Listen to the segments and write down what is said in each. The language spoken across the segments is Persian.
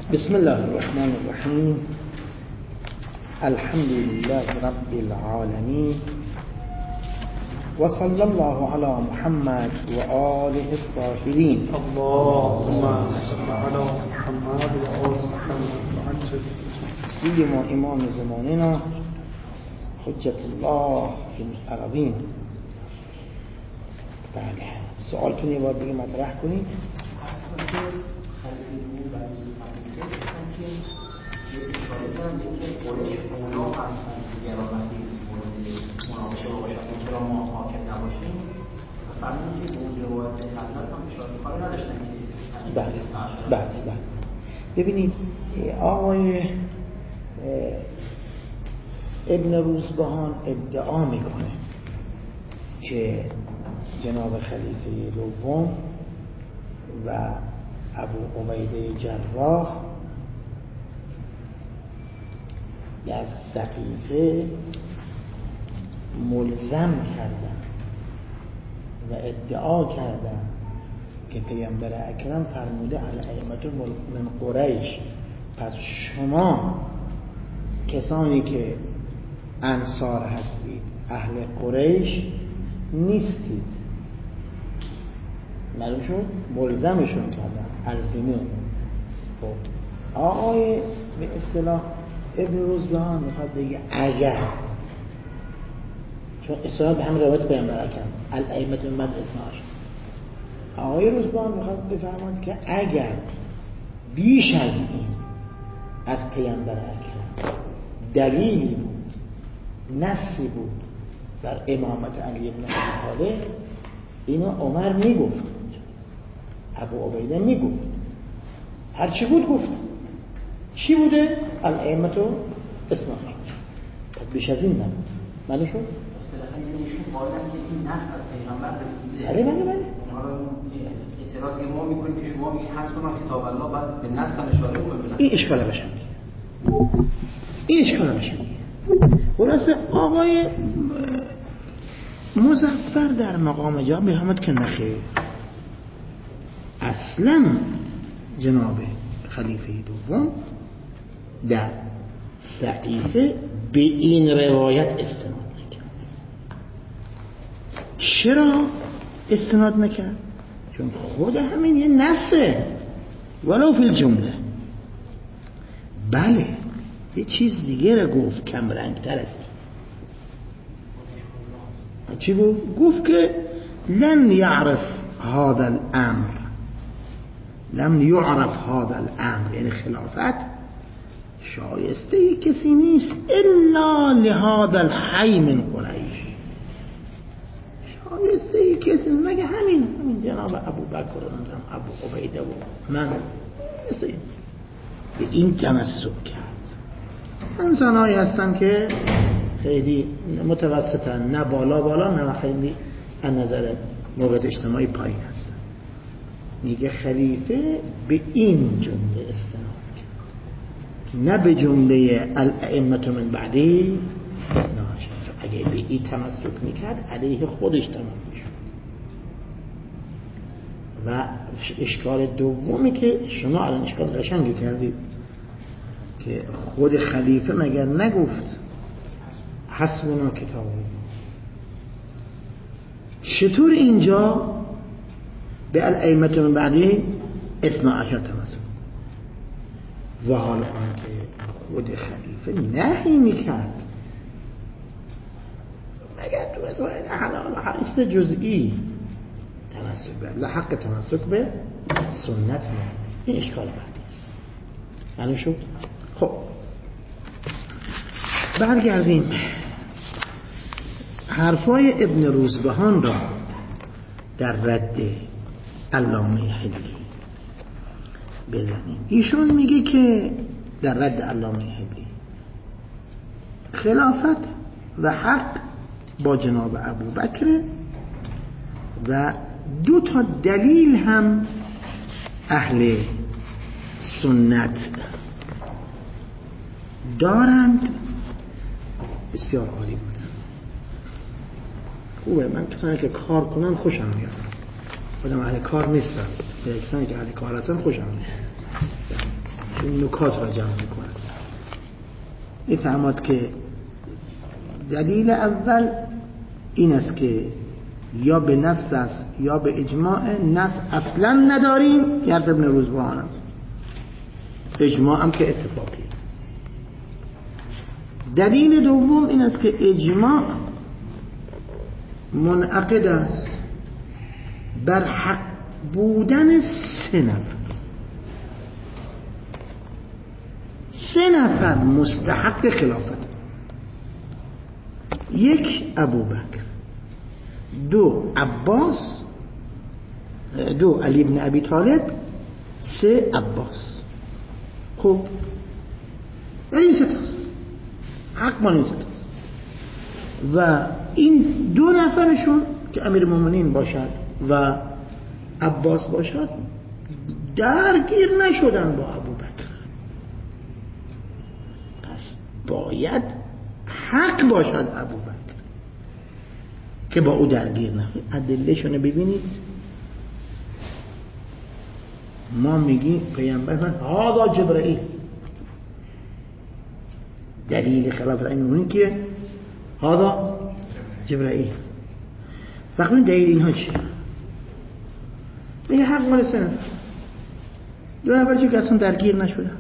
بسم الله الرحمن الرحیم. الحمد لله رب العالمین و صلی الله علی محمد و آله الطاهرین. اللهم صل علی محمد و آل محمد. سیما امام زماننا حجت الله العظیم. بله، سوالتون یه بار دیگه مطرح کنید. بله. ببینید آقای ابن روزبهان ادعا میکنه که جناب خلیفه دوم و ابو عبیده جراح در سقیفه ملزم کردن و ادعا کردن که پیامبر اکرم فرموده الائمة من قریش، پس شما کسانی که انصار هستید اهل قریش نیستید. معلوم شد؟ ملزمشون کردن، الزمون. خب آقای به اصطلاح ابن روزبهان میخواد بگه اگر، چون اصطلاح به هم روایت پیامبر اکرم الائمة من بعد 12، آقای روزبهان میخواد بفرماید که اگر بیش از این از پیامبر اکرم دلیلی بود، نصی بود بر امامت علی بن ابی طالب، اینو عمر میگفت، ابو عبیده میگفت، هر چی بود گفت. چی بوده؟ الائمة 12. پس بیش از این نبود. معلوم شد؟ بالاخره ایشون قائلن که این نص از پیغمبر رسیده. بله. حالا اعتراض که ما میکنیم که شما میگید حسبنا کتاب الله، بعد به نص هم اشاره میکنید. این اشکال قشنگه. خلاصه آقای مظفر در مقام جا میفهمد که نخیر، اصلا جناب خلیفه دوم در سقیفه به این روایت استناد نکرد. چرا استناد نکرد؟ چون خود همین یه نصه ولو فی الجمله. بله، یه چیز دیگه رو گفت کم رنگ تر از این. چی گفت که لن یعرف هذا الامر، لم یعرف هذا الامر، یعنی خلافت شایسته کسی نیست الا لهذا الحی من قریش، شایسته کسی مگه همین جناب ابو بکر و ابو عبیده و من به این تمسک کرد. انسان‌هایی هستن که خیلی متوسطن، نه بالا نه خیلی از نظر موقع اجتماعی پایین هستن. میگه خلیفه به این جمله استناد کرد، نه به جمله الائمة من بعدی. اگه به این تمسک میکرد علیه خودش تمام میشد. و اشکال دومی که شما الان اشکال قشنگی کردید که خود خلیفه مگر نگفت حسبنا کتاب الله؟ چطور اینجا به الائمة من بعدی 12 تمسک؟ و حالا که خود خلیفه نهی میکرد مگر تو مسائل حلال و حرام جزئی تمسک به حق تمسک به سنت نه. این اشکال بعدی است. معلوم شد؟ خب برگردیم حرفای ابن روزبهان را در رد علامه حبلی بزنیم. ایشون میگه که در رد علامه حبلی خلافت و حق با جناب ابو بکر و 2 دلیل هم اهل سنت دارند. بسیار عالی بود. خوبه، من کسانی که کار کنن خوشم میاد. خودم اهل کار نیستم، کسانی که اهل کار هستن خوشم میاد. این نکات را جمع میکنه. میفهمد که دلیل اول این است که یا به نص است یا به اجماع. نص اصلا نداریم، گرد ابن روزبان است. اجماع هم که اتفاقی. دلیل دوم این است که اجماع منعقد است بر حق بودن 3 نفر. 3 نفر مستحق خلافت: 1 ابوبکر، 2 عباس، 2 علی بن ابی طالب، 3 عباس. خب این 3 تاست، حق مال این 3 تاست و این 2 نفرشون که امیر المؤمنین باشد و عباس باشد درگیر نشدن با ابوبکر. پس باید حق باشد ابوبکر که با او درگیر نشد. ادله‌شون ببینید. ما میگیم پیامبر فرمود هذا جبرائیل. دلیل خلافت امیر که هذا جبرائیل. وقتی دلیل اینها چیه؟ میگه حق مال 3 نفر. 2 نفر چون که اصلا درگیر نشدن.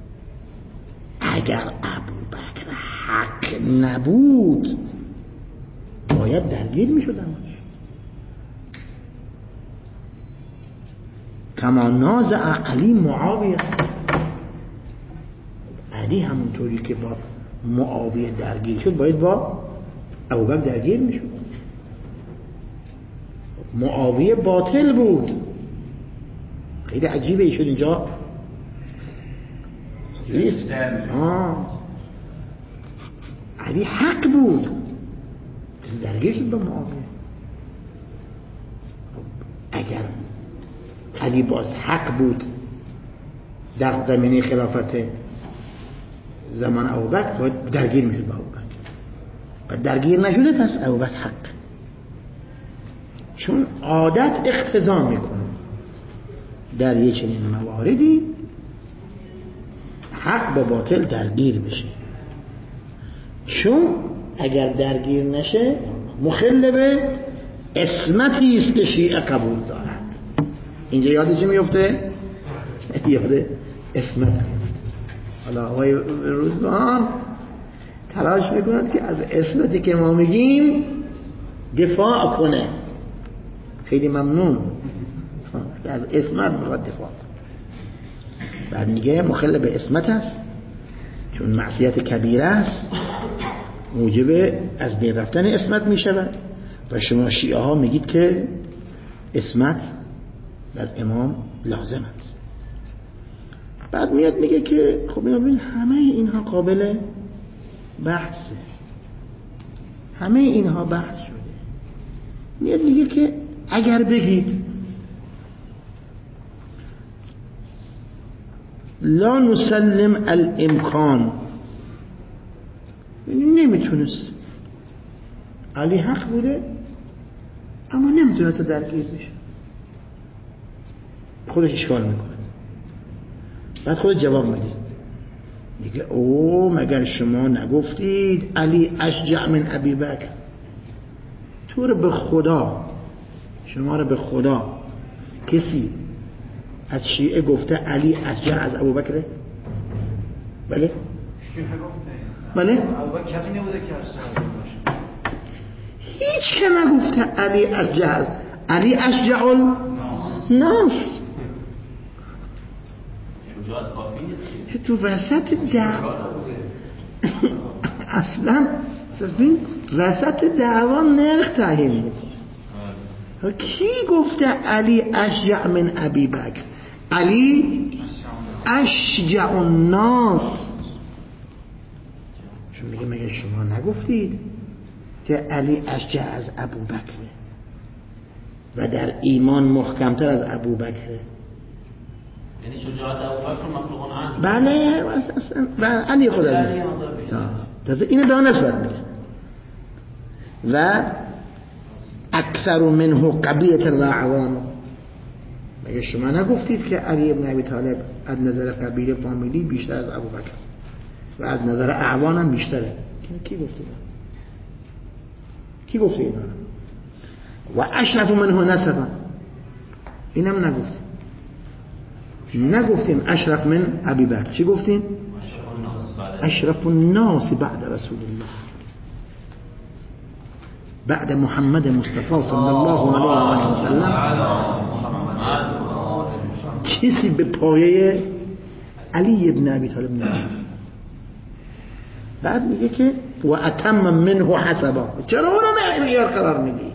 اگر ابوبکر حق نبود باید درگیر میشدن. کما نازع علی معاویه. علی همونطوری که با معاویه درگیر شد باید با ابوبکر درگیر میشد. معاویه باطل بود. خیلی عجیبه شد اینجا. علی حق بود درگیر شد با معاویه. اگر علی باز حق بود در زمینه خلافت زمان ابوبکر باید درگیر میشد با ابوبکر. و درگیر نشده پس ابوبکر حق. چون عادت اقتضا میکنه در یه چنین مواردی حق با باطل درگیر بشه، چون اگر درگیر نشه مخل به عصمتی است که شیعه قبول دارد. اینجا یاد چی میفته؟ یاد عصمت. حالا آقای روزبان تلاش میکند که از عصمتی که ما میگیم دفاع کنه. خیلی ممنون از عصمت میخواد دفاع کنه. بعد میگه مخل به عصمت است چون معصیت کبیره است، موجب از بین رفتن عصمت میشود و شما شیعه ها میگید که عصمت بر امام لازم است. بعد میاد میگه که خب ببین همه اینها قابل بحثه، همه اینها بحث شده. میاد میگه که اگر بگید لا نسلم الامکان، نمیتونست، علی حق بوده اما نمیتونست درگیر بشه، خودش اشکال میکنه. بعد خود جواب میده میگه او مگر شما نگفتید علی اشجع من ابی بکر؟ تو رو به خدا، شما رو به خدا کسی از شیعه گفته علی اشجع از ابوبکر؟ بله؟ بله؟ ابوبکر کسی نبوده که اشجع باشه. هیچ که نگفته علی اشجع، علی اشجع الناس. شجاعت کافی نیست تو وسط اصلا وسط دعوا نرخ تعیین میکنه. کی گفته علی اشجع من ابی بکر؟ علی اشجع الناس. چون میگه مگه شما نگفتید که علی اشجع از ابوبکر و در ایمان محکمتر از ابوبکر؟ یعنی شجاعت ابوبکر مخلوقان علی. بله علی خدا تازه اینو به آن نسبت میگه و اکثر منه قبیه و عوام. مگه شما نگفتید که علی ابن ابی طالب از نظر قبیله فامیلی بیشتر از ابوبکر و از نظر اعوان هم بیشتره. کی گفته؟ کی گفته اینا؟ و اشرف منه نسبا، اینم نگفتیم اشرف من ابی بکر. چی گفتیم؟ اشرف الناس بعد رسول الله، بعد محمد مصطفى صلی الله علیه و سلم کسی به پایه علی ابن ابی طالب نیست. بعد میگه که و اتم منه حسبا، چرا اونو معیار قرار میدی؟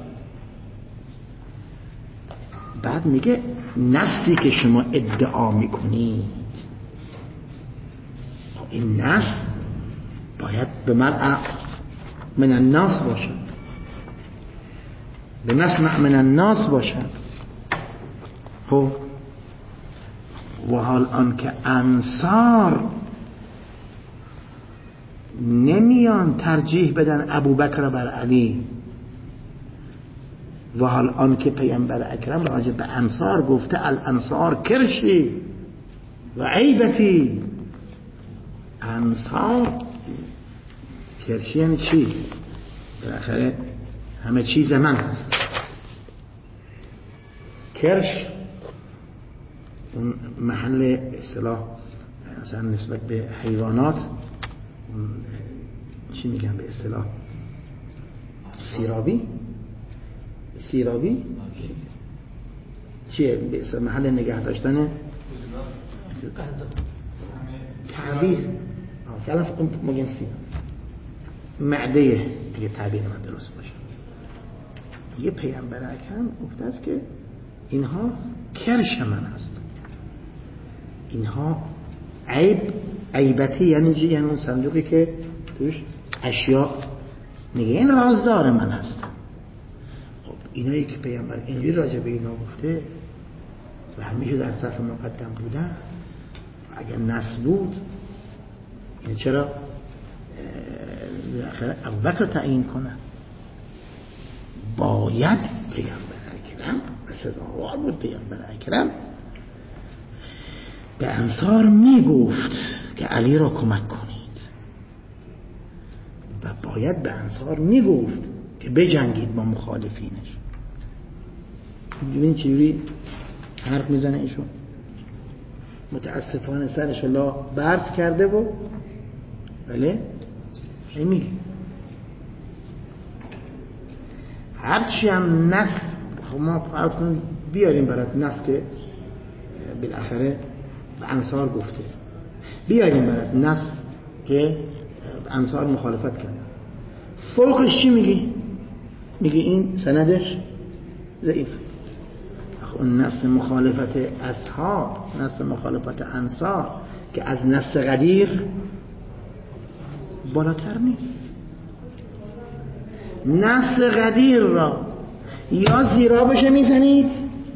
بعد میگه نصی که شما ادعا میکنید، این نص باید به مرء من الناس باشد، به مسمع من الناس باشد. خب و حال آن که انصار نمیان ترجیح بدن ابوبکر بر علی، و حال آن که پیامبر اکرم راجع به انصار گفته الانصار کرشی و عیبتی. انصار کرشی یعنی چی؟ بالاخره همه چیز من هست. کرش اون محل اصطلاح مثلا نسبت به حیوانات چی میگن به اصطلاح؟ سیرابی چیه؟ به اصطلاح محل نگه داشتن تعبیر کلام فقط مگن معده دیگه تعبیر من درست باشه. یه پیامبر اکرم گفته است که اینها کرش من هست، اینها عیبتی یعنی چی؟ یعنی اون صندوقی که توش اشیاء میگه این رازدار من هست. خب اینایی که پیامبر اینجوری راجع به اینا گفته و همیشه در صف مقدم بودن، اگر نص بود این چرا بالاخره ابوبکر تعیین کنه؟ باید پیامبر اکرم سزاوار بود پیامبر اکرم به انصار میگفت که علی را کمک کنید و باید به انصار میگفت که بجنگید با مخالفینش. ببین چجوری حرف میزنه ایشون، متاسفانه سرش الله برف کرده و بله میگه هرچی هم نص ما فرض کنیم بیاریم برات نص که بالاخره به انصار گفته، بیاریم برات نص که انصار مخالفت کرده، فوقش چی میگی؟ میگی این سندش ضعیف. اون نص مخالفت اصحاب، نص مخالفت انصار که از نص غدیر بالاتر نیست. نص غدیر را یا زیرابش میزنید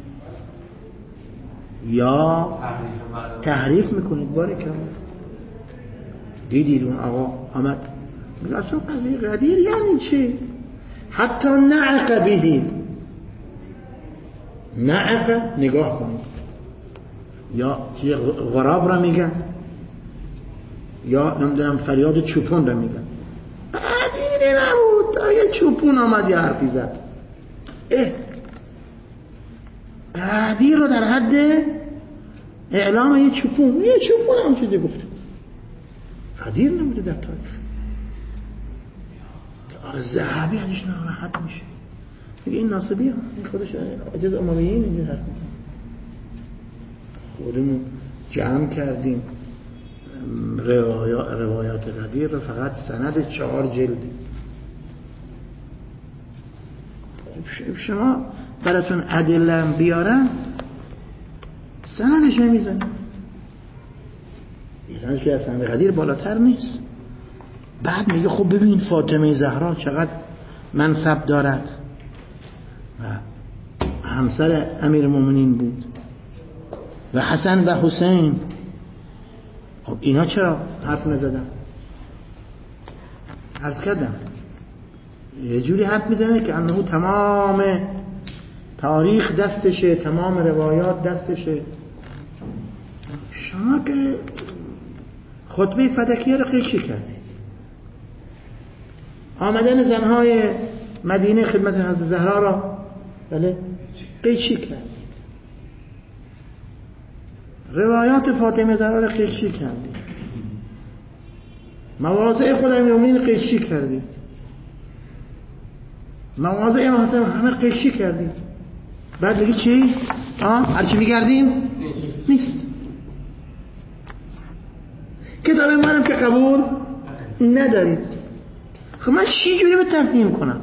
یا تحریف میکنید. باریکلا دیدید اون آقا آمد میگه اصلا قضیه غدیر یعنی چی؟ حتی نعق بهید، نعق نگاه کنید، یا چیه غراب را میگن یا نمیدونم فریاد چوپون را میگن. غدیر نبود تا یه چوپون آمد یه حرفی زد. غدیر رو در حد اعلام یه چوپون هم چیزی گفت. غدیر نبوده در تاریخ. آره ذهبی ازش ناراحت میشه، میگه این ناصبی ها، این خودش عجز امویین اینجور حرف میزن. خودمون جمع کردیم روایات غدیر رو، فقط سند 4 جلد. شما براتون ادله بیارن سندش نمیزن، سندش که از سند غدیر بالاتر نیست. بعد میگه خب ببین فاطمه زهرا چقدر منصب دارد و همسر امیرالمومنین بود و حسن و حسین. خب اینا چرا حرف نزدن؟ عرض کردم یه جوری حرف میزنه که انه تمام تاریخ دستشه، تمام روایات دستشه. شما که خطبه فدکیه رو قیچی کردید، آمدن زنهای مدینه خدمت حضرت زهرا را بله قیچی کردید، روایات فاطمه زهرا را قیچی کردید، مواضع خود امیرالمومنین قیچی کردید، مواضع امام حسین همه قیچی کردید. بعد میگی چی؟ هرچی میگردیم نیست. کتاب منم که قبول ندارید. خب من چی جوری به تفهیم کنم؟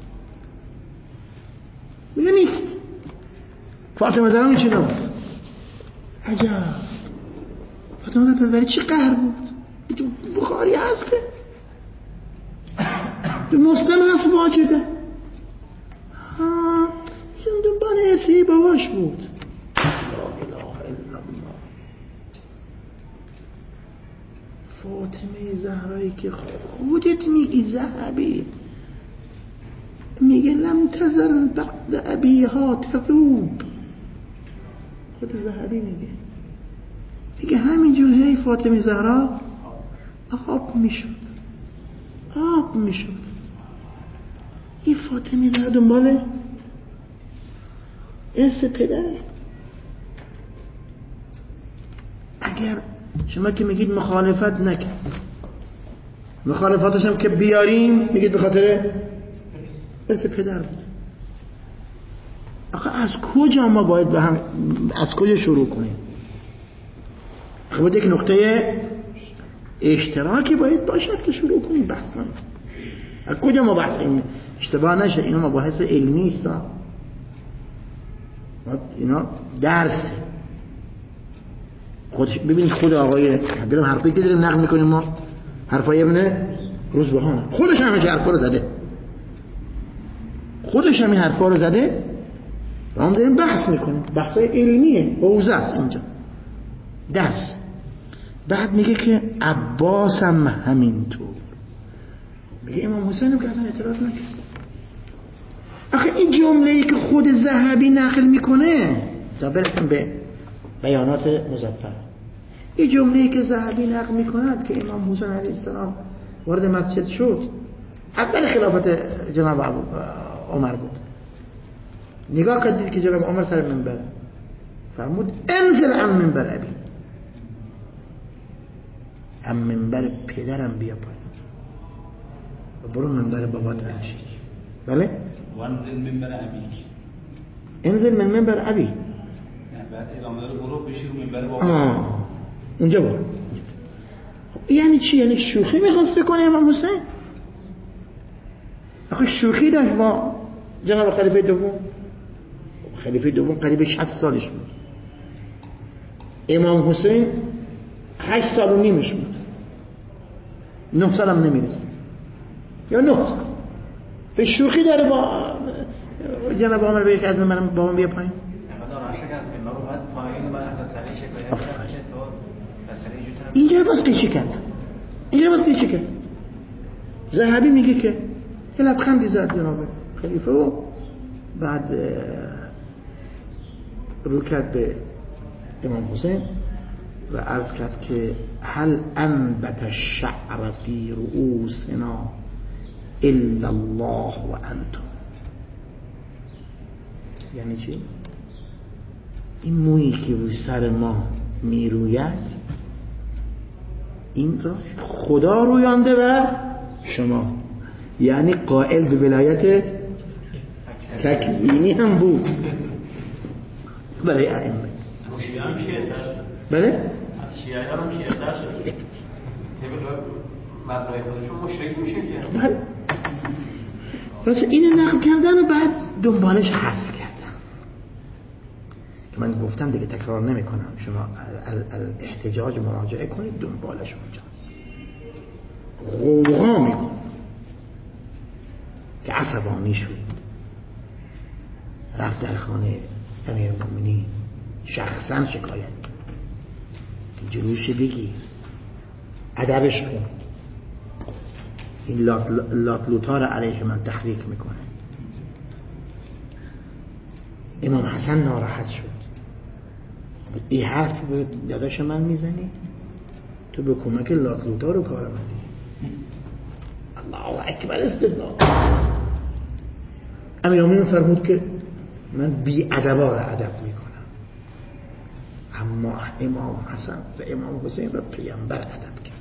میگه نیست. فاطمه زهرا چی نبود؟ عجب. فاطمه زهرا برای چی قهر بود؟ تو بخاری هست که تو مسلم هست واجبه. دنبال ارثی باباش بود. لا اله الا الله. فاطمه زهرایی که خودت میگی ذهبی، میگه لم تزل بعد ابیها تذوب. خود ذهبی میگه همینجور هی فاطمه زهرا آب میشد. این فاطمه زهرا دنبال ارث پدره. اگر شما که میگید مخالفت نکرد، مخالفاتش هم که بیاریم میگید به خاطر ارث پدر بود. آخه از کجا ما باید به هم از کجا شروع کنیم؟ خب یک نقطه اشتراکی باید باشد که شروع کنیم بحث کنیم. از کجا ما بحث این اشتباه نشه؟ اینا مباحث علمی است، اینا درسه. خودش ببینید خود آقای دارم حرفی که داریم نقل میکنیم ما حرفای ابن روزبهان، خودش همین حرفا رو زده، خودش همین حرفا رو زده و هم داریم بحث میکنیم. بحثای علمیه، حوزه است اینجا، درس. بعد میگه که عباس هم همینطور. میگه امام حسین هم که اصلا اعتراض نکرد. آخه این جمله‌ای که خود ذهبی نقل میکنه تا برسیم به بیانات مظفر، این جمله‌ای که ذهبی نقل میکند که امام حسین علیه السلام وارد مسجد شد، اول خلافت جناب عمر بود. نگاه کردید که جناب عمر سر منبر فرمود انزل عن منبر ابی، هم منبر پدرم بیا پایین و برو منبر بابات بنشین. بله؟ وانزل منبر ابیک، انزل من منبر ابی، بعد ادامه رو برو بشی رو منبر بابات. اونجا برو. یعنی چی؟ یعنی شوخی میخواست بکنه امام حسین؟ آخه شوخی داشت با جناب خلیفه دوم. خلیفه دوم قریب 60 سالش بود، امام حسین 8 سال و نیمش بود، 9 سال هم نمیرسید یا 9 سال. به شوخی داره با جناب عمر بگه که از من با من بیا پایین. اینجا رو باز قیچی کرد. ذهبی میگه که یه لبخندی زد جناب خلیفه و بعد رو کرد به امام حسین و عرض کرد که هل انبت الشعر فی رؤوسنا الا الله و انتم. یعنی چی؟ این مویی که روی سر ما میروید این را خدا رویانده و شما، یعنی قائل به ولایت تکوینی هم بود برای ائمه. بله؟ از شیعه هم شیعه شد که مبنای خودشون مشرک میشه که بله. راست اینو نقل کردن و بعد دنبالش حذف کردن که من گفتم دیگه تکرار نمی کنم، شما الاحتجاج مراجعه کنید دنبالش اونجاست. غوغا میکنه که عصبانی شد، رفت در خانه امیرالمومنین شخصا شکایت که جلوش بگیر، ادبش کن، این لاتلوتا رو علیه من تحریک میکنه. امام حسن ناراحت شد، این حرف به داداش من میزنی؟ تو به کمک لاکلوتا رو کار آمدی. الله اکبر استدلال. امیرالمومنین فرمود که من بی ادبا را ادب میکنم، اما امام حسن و امام حسین را پیامبر ادب کرد.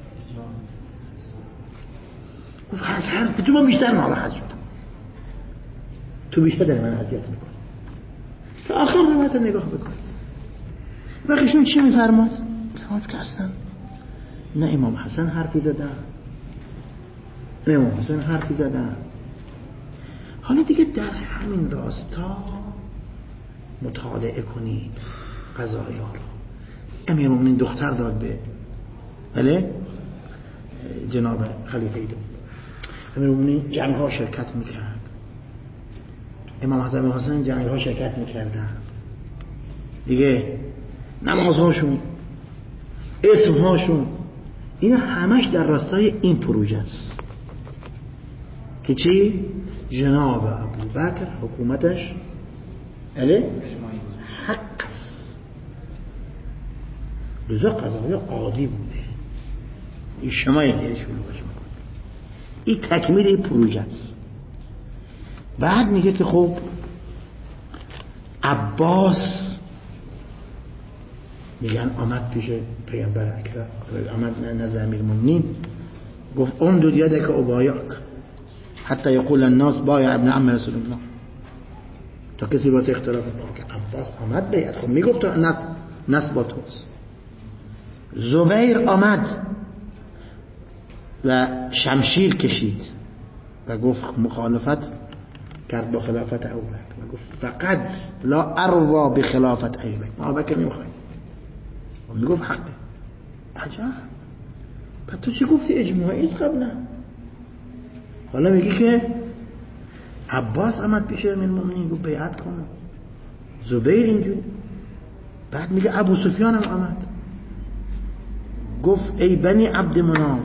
گفت حرف تو من بیشتر ناراحت شدم، تو بیشتر در من اذیت میکنی. تا آخر روایت نگاه بکنید. وقتشون چی میفرماد؟ فرمود که اصلا نه امام حسن حرفی زدن نه امام حسین حرفی زدن. حالا دیگه در همین راستا مطالعه کنید قضایا رو. امیرالمومنین دختر داد به بله جناب خلیفه دوم. امیرالمومنین جنگ ها شرکت میکرد، امام حسن و حسین جنگ ها شرکت میکردن دیگه. نمازهاشون، اسمهاشون، اینا همش در راستای این پروژه است که چی؟ جناب ابوبکر حکومتش حق است. لذا قضایا عادی بوده. این شما یه شروع باشه میکنه. این تکمیل این پروژه است. بعد میگه که خب عباس میگن آمد پیش پیامبر اکرم، آمد نزد امیرالمومنین، گفت امدد یدک ابایعک حتی یقول الناس بایع ابن عم رسول الله، تا کسی با تو اختلاف که عباس آمد بیعت. خب میگفت نصب با توست. زبیر آمد و شمشیر کشید و گفت مخالفت کرد با خلافت ابوبکر و گفت فقط لا اروا بخلافت ابوبکر نمیخوایم. و میگفت حقه. عجب. بعد تو چی گفتی؟ اجماعی است قبلا. حالا میگی که عباس آمد پیش امیرالمومنین گفت بیعت کن، زبیر اینجوری. بعد میگه ابو سفیان هم آمد گفت ای بنی عبد مناف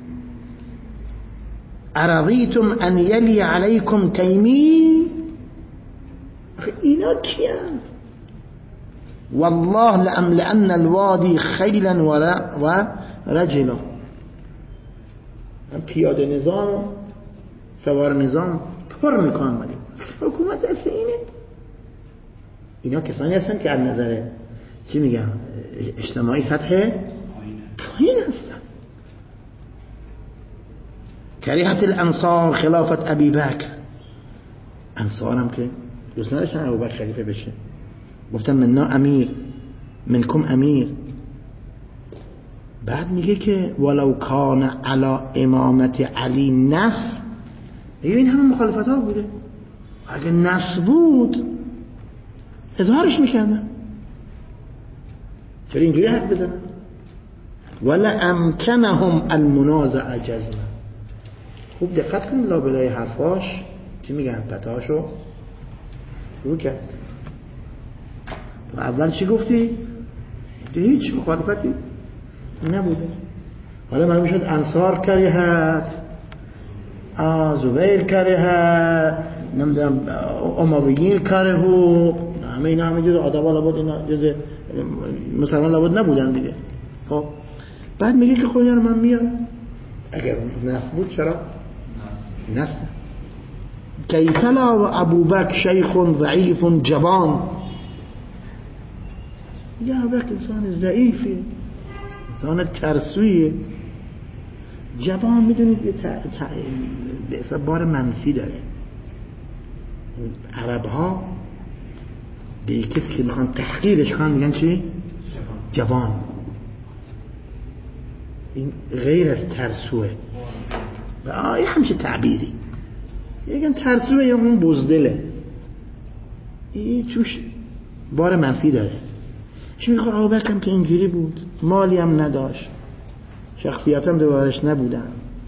ارضیتم ان یلی علیکم تیمی. اینا کیان؟ والله لأملأن الوادی خیلا و رجلا. پیاده نظام سوار نظام پر میکنم. ولی حکومت دست اینه. اینا کسانی هستن که از نظر چی میگم اجتماعی سطح پایین هستن. کریهت الانصار خلافت ابی بکر. انصار هم که دوست نداشتن ابوبکر خلیفه بشه، گفتن مننا امیر منکم امیر. بعد میگه که ولو کان علی امامت علی نص. این همه مخالفت ها بوده، اگه نص بود اظهارش میکردن. چرا اینجوری حرف بزنن؟ ولا امکنهم المنازعه جزما. خوب دقت کنید لابلای حرفاش چی میگن، پتاشو رو کرد. اول چی گفتی؟ هیچ مخالفتی نبوده. حالا معلوم شد انصار کریهت، زبیر کریهت، نمیدونم امویین کرهو، همه اینا همه جز آدم ها لابد اینا جز مسلمان لابد نبودن دیگه. خب بعد میگه که خب اینا رو من میارم. اگر نصب بود چرا؟ نصب. کیفلا و ابوبکر شیخ ضعیف جوان. یا ابوبکر انسان ضعیفه، انسان ترسویه، جوان. میدونید به حساب بار منفی داره. عرب ها به کسی که میخوان تحقیرش کنن میگن چی؟ جوان. این غیر از ترسوه. یه همچه تعبیری میگن ترسوه یا اون بزدله. این چوش بار منفی داره. چی میخواد؟ ابوبکر که اینجوری بود، مالی هم نداشت، شخصیت هم دوارش نبودن.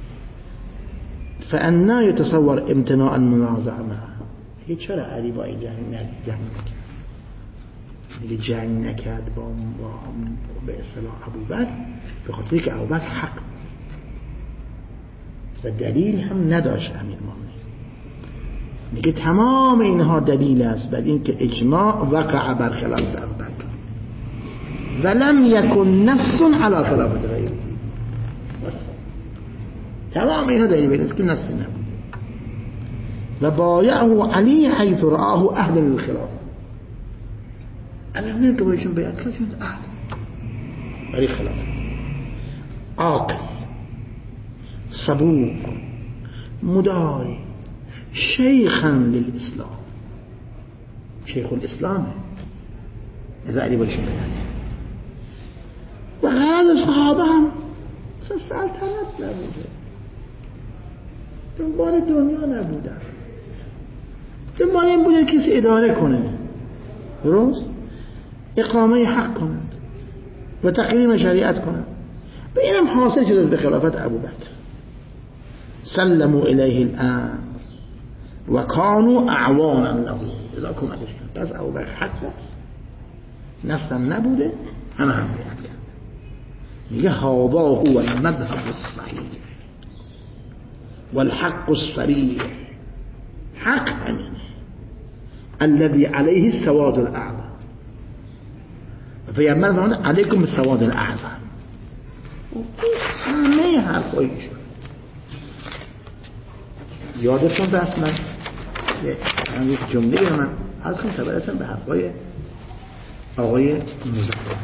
فانا يتصور امتناع المنازعه معه. چرا علی با این جنگ نکرد؟ میگه جنگ نکرد با به اصطلاح ابوبکر به خاطر که ابوبکر حق بود و دلیل هم نداشت. امیرالمومنین میگه تمام اینها دلیل است بر این که اجماع وقع بر خلاف ابوبکر. ولم يكن نص على خلافة غيره. بس تمام اینا دلیل بینید که نص نبود. و بایعه علی حیث رآه اهل للخلاف. الان که بایشون بیعت کرد شد اهل برای خلاف، عاقل، صبور، مداری، شیخا للاسلام، شیخ الاسلام اذا علی بایشون بیعت. و هذا صحابه هم سلطنت نبوده، دنبال دنیا نبودن، دنبال این بوده کسی اداره کنه، درست؟ اقامه حق کنند و تقریم شریعت کنند. به اینم حاصل شده به خلافت ابوبکر. سلموا الیه الامر و کانوا اعوانا له، اذا کمکش کرد. پس ابوبکر حق داشت، نصم نبوده، همه هم بیعت کرد. میگه هذا هو المذهب الصحیح والحق الصریح، حق همینه الذي عليه السواد الاعظم. پیامبر فرمود علیکم بالسواد الاعظم. همه حرفایی شد. یادتون رفت من یک جمله من از کنم برسم به حرفای آقای مظفر.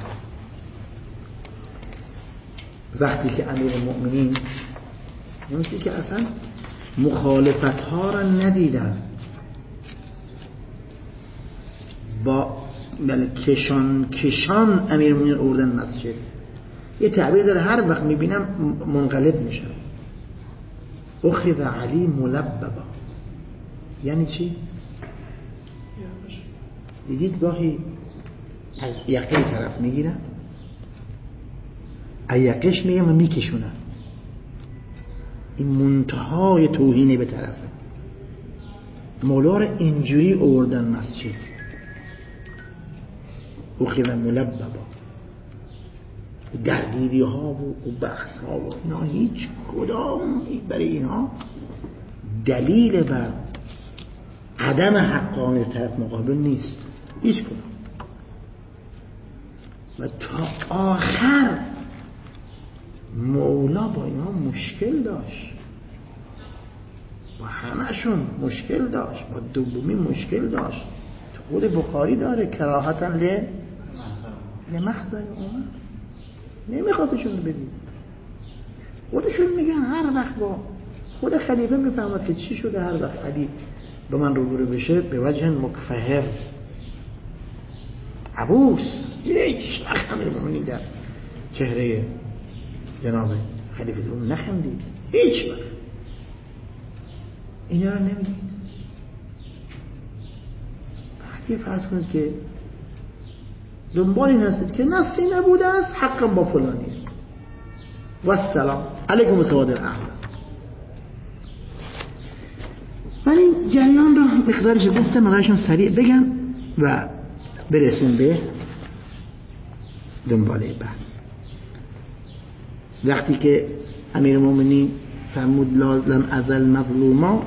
وقتی که امیرالمؤمنین اونسی که اصلا مخالفت ها را ندیدن، با کشان امیرالمؤمنین آوردن مسجد. یه تعبیر داره هر وقت میبینم منقلب میشم. اخذ علی ملببا، یعنی چی؟ دیدید گاهی از یقه طرف میگیرن، از یقهش میگم و میکشونن. این منتهای توهینه به طرفه. مولا رو اینجوری آوردن مسجد، اخذ ملببا. درگیری ها و بحث ها و اینا هیچ کدام برای اینها دلیل بر عدم حقانیت طرف مقابل نیست، هیچ کدام. و تا آخر مولا با اینها مشکل داشت، با همشون مشکل داشت، با دومی مشکل داشت. خود بخاری داره کراهتا لمحضر عمر، نمیخواستشون رو بدید. خودشون میگن هر وقت با خود خلیفه میفهمد که چی شده، هر وقت علی به من روبرو بشه به وجه مکفهر عبوس، هیچ وقت امیرالمؤمنین در چهره جناب خلیفه دوم نخندید، هیچ وقت اینا رو نمیدید. بعدی فرض کنید که دنبال این هستید که نصی نبوده است، حقم با فلانی و السلام علیکم السواد الاعظم. من این جریان رو مقدارش گفتم، مقدارشون سریع بگم و برسیم به دنباله بحث. وقتی که امیرالمؤمنین فرمود لازم ازل مظلوما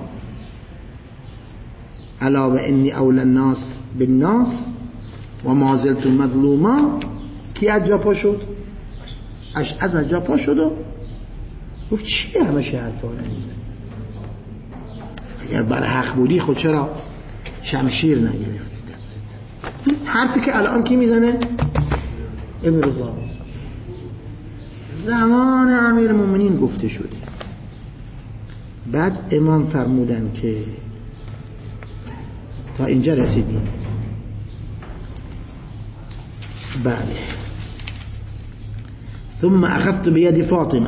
الا و انی اول الناس بالناس و ما زلت مظلوما، کی از جا پا شد؟ اشعث از جا پا شد و گفت چیه همه حرفا رو میزنی؟ اگر بر حق بودی خود چرا شمشیر نگرفتی دستت؟ این حرفی که الان کی میزنه؟ امروز زمان امیرالمؤمنین گفته شده. بعد امام فرمودن که تا اینجا رسیدیم. بله. ثم اخذت بيد فاطمه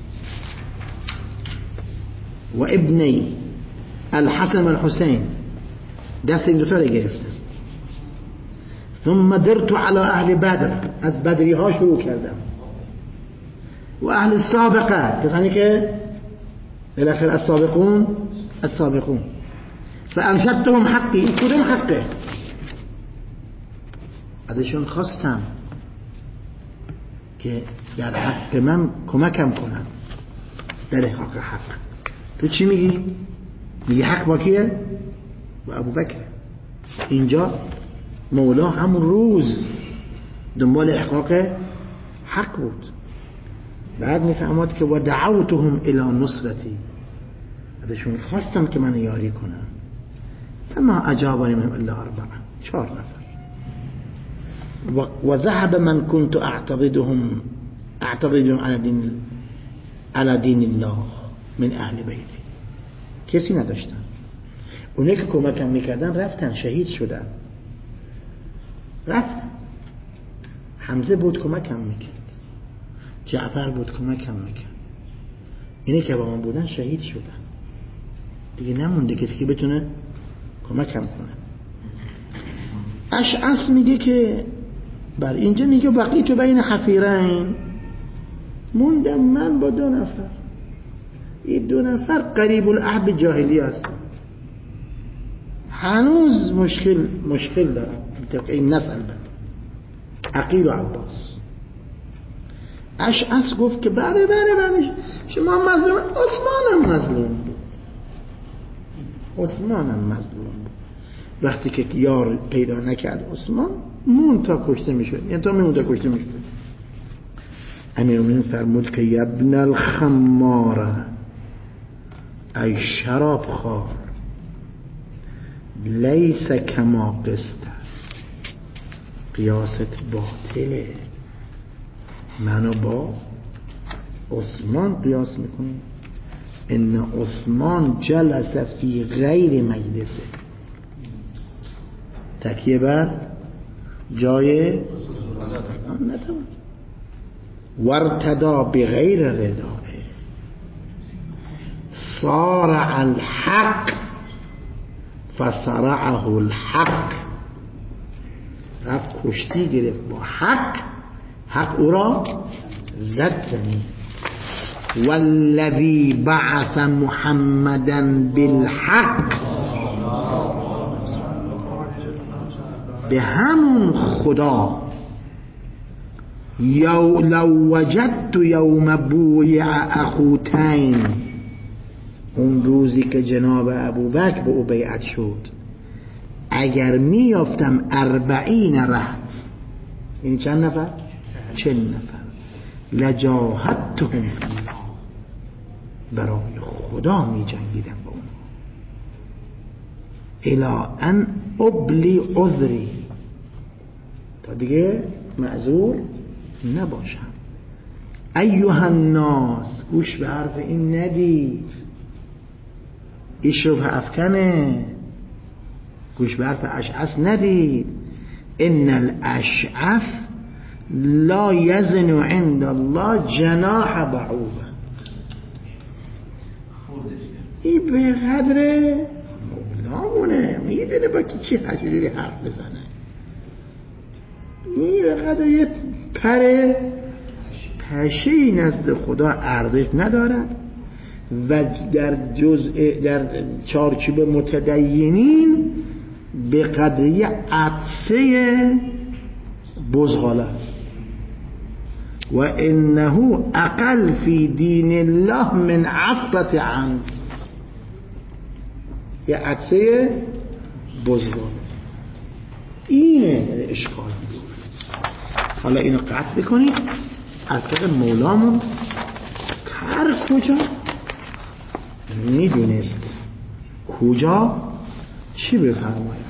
و ابنی الحسن والحسین، دست این دوتا رو گرفتم. ثم درت على اهل بدر، از بدری ها شروع کردم، و اهل السابقه، کسانی که بالاخره السابقون فانشدتهم حقی، کدوم حقه؟ ازشون خواستم که در حق من کمکم کنن، در حق. تو چی میگی؟ میگی حق با کیه؟ با ابوبکر. اینجا مولا همون روز دنبال احقاق حق بود. بعد میفهمد که و دعوتهم الی نصرتی، ازشون خواستم که من یاری کنم. فما اجابنی منهم الا 4 نفر. و ذهب من كنت اعتقدهم على دین الله من اهل بیتی. کسی نداشتن. اونایی که کمکم میکردن رفتن، شهید شدن، رفتن. حمزه بود کمکم میکرد، جعفر بود کمکم میکرد. اینی که با من بودن شهید شدن، دیگه نمونده کسی که بتونه کمکم کنه. اشعث میگه که بر اینجا میگه بقیت بین حفیرین، موندم من با 2 نفر. این 2 نفر قریب العهد جاهلی هستن، هنوز مشکل دارن. این نسل بد عقیل و عباس. اشعث گفت که بله شما مظلوم. عثمانم مظلوم بود. وقتی که یار پیدا نکرد عثمان، مون تا کشته میشد، یعنی تا میمون تا کشته میشد. امیرالمومنین فرمود که یبن الخماره، ای شراب خوار، لیس کما قسط، قیاست باطله. منو با عثمان قیاس میکنی. ان عثمان جلس فی غیر مجلسه، تکیه بر جای نتوان، وارتدا بغیر رداه، صارع الحق فصرعه الحق. رفت کشتی گرفت با حق او را زد زمین. والذی بعث محمدا بالحق، به همون خدا. لو وجدت یوم بویع اخوتین، اون روزی که جناب ابوبکر به او بیعت شد، اگر میافتم 40 رهط، این چند نفر؟ 40 نفر، لجاهدتهم فی الله، برای خدا می جنگیدم با اون، الی ان ابلی عذری، تا دیگه معذور نباشم. ایها الناس، گوش به حرف این ندید، این شبه افکنه، گوش به حرف اشعث ندید. ان الاشعث لا یزن عند الله جناح بعوضه. این به قدر مولامونه، میدونه با کی چی حجری حرف بزنه. این به قدر یه پشه‌ای نزد خدا ارزش ندارد و در چارچوب متدینین به قدر یه عطسه بزغاله است. و انه اقل فی دین الله من عفرت عنز، یه عطسه بزغاله. اینه اشکال. حالا اینو قطع بکنید. از طرف مولامون هر کجا میدونست کجا چی بفرماید.